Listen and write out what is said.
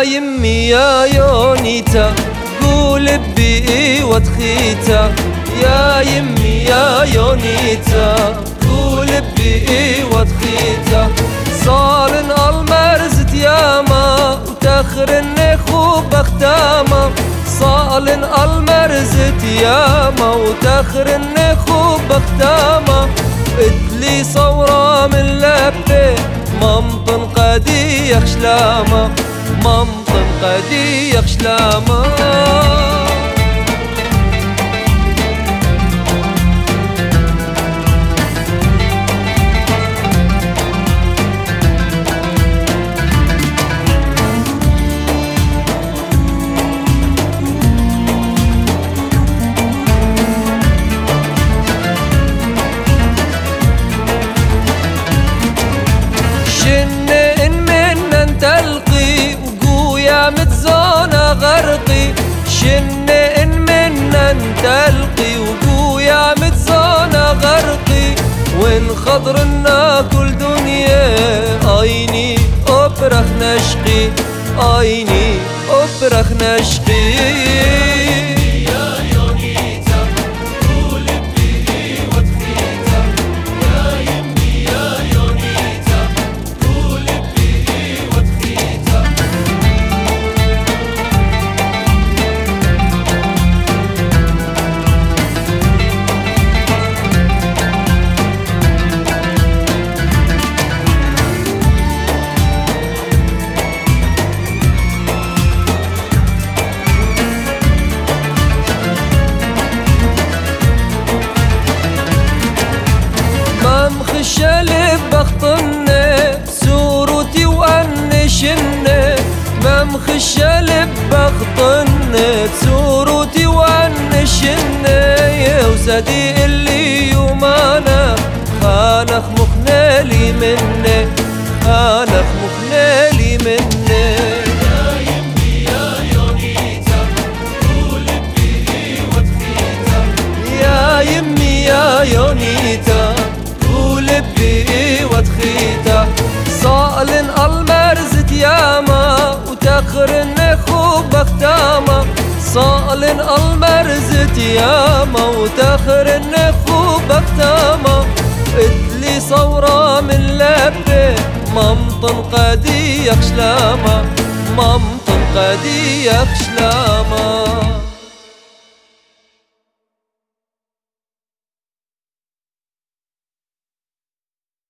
يمي يا يونيتا قول بي وتخيتا، يا يمي يا يونيتا قول بي وتخيتا. صالن المرزت ياما وتخرن خوب بختاما، صالن المرزت ياما وتخرن خوب بختاما. اتلي صورة من لبي ممطن قدي يخشلاما، ممطن قدي يخشلاما. تلقي وقويا متزونة غرقي، شنئن منا تلقي وقويا متزونة غرقي. وين خضرنا كل دنيا عيني أبرخ نشقي، عيني أبرخ نشقي. مخشلب بخطنة سورتي وأنشنة، ما مخشلب بخطنة سورتي وأنشنة. يا وسدي اللي يومانا خانخ مخنالي منه، خانخ مخنالي منه. يا يمي يا يونيتا بي وتخيتا. صالن المرزت ياما وتخرن خوب بختاما، صالن المرزت ياما وتخرن خوب بختاما. اتلي صورة من لبي ممطن قدي يخشلاما، ممطن قدي يخشلاما.